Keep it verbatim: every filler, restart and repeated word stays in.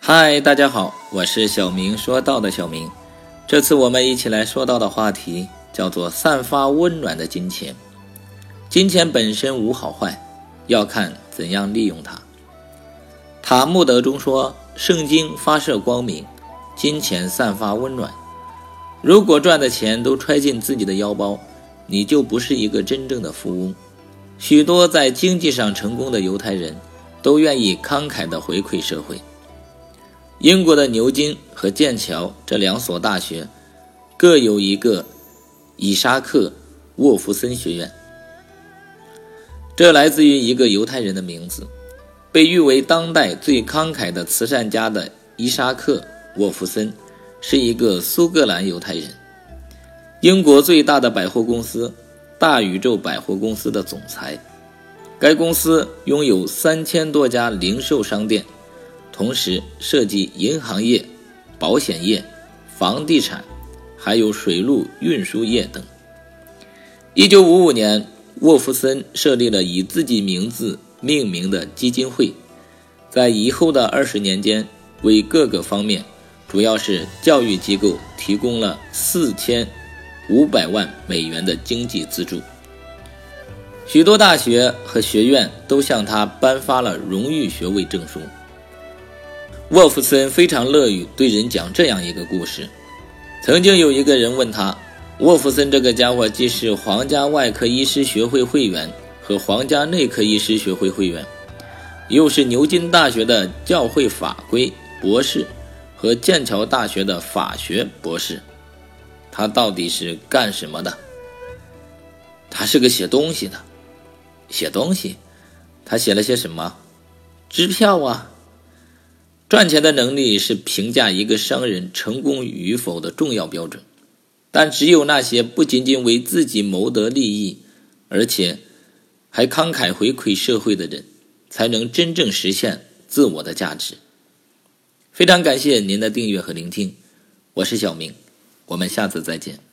嗨，大家好，我是小明说道的小明。这次我们一起来说到的话题叫做散发温暖的金钱。金钱本身无好坏，要看怎样利用它。塔木德中说，圣经发射光明，金钱散发温暖。如果赚的钱都揣进自己的腰包，你就不是一个真正的富翁。许多在经济上成功的犹太人都愿意慷慨地回馈社会。英国的牛津和剑桥这两所大学各有一个以沙克沃夫森学院，这来自于一个犹太人的名字。被誉为当代最慷慨的慈善家的伊沙克沃夫森是一个苏格兰犹太人，英国最大的百货公司大宇宙百货公司的总裁。该公司拥有三千多家零售商店，同时涉及银行业、保险业、房地产，还有水陆运输业等。一九五五年，沃夫森设立了以自己名字命名的基金会，在以后的二十年间，为各个方面，主要是教育机构提供了四千五百万美元的经济资助。许多大学和学院都向他颁发了荣誉学位证书。沃夫森非常乐于对人讲这样一个故事。曾经有一个人问他，沃夫森这个家伙既是皇家外科医师学会会员和皇家内科医师学会会员，又是牛津大学的教会法规博士和剑桥大学的法学博士，他到底是干什么的？他是个写东西的。写东西？他写了些什么？支票啊。赚钱的能力是评价一个商人成功与否的重要标准，但只有那些不仅仅为自己谋得利益，而且还慷慨回馈社会的人，才能真正实现自我的价值。非常感谢您的订阅和聆听，我是小明，我们下次再见。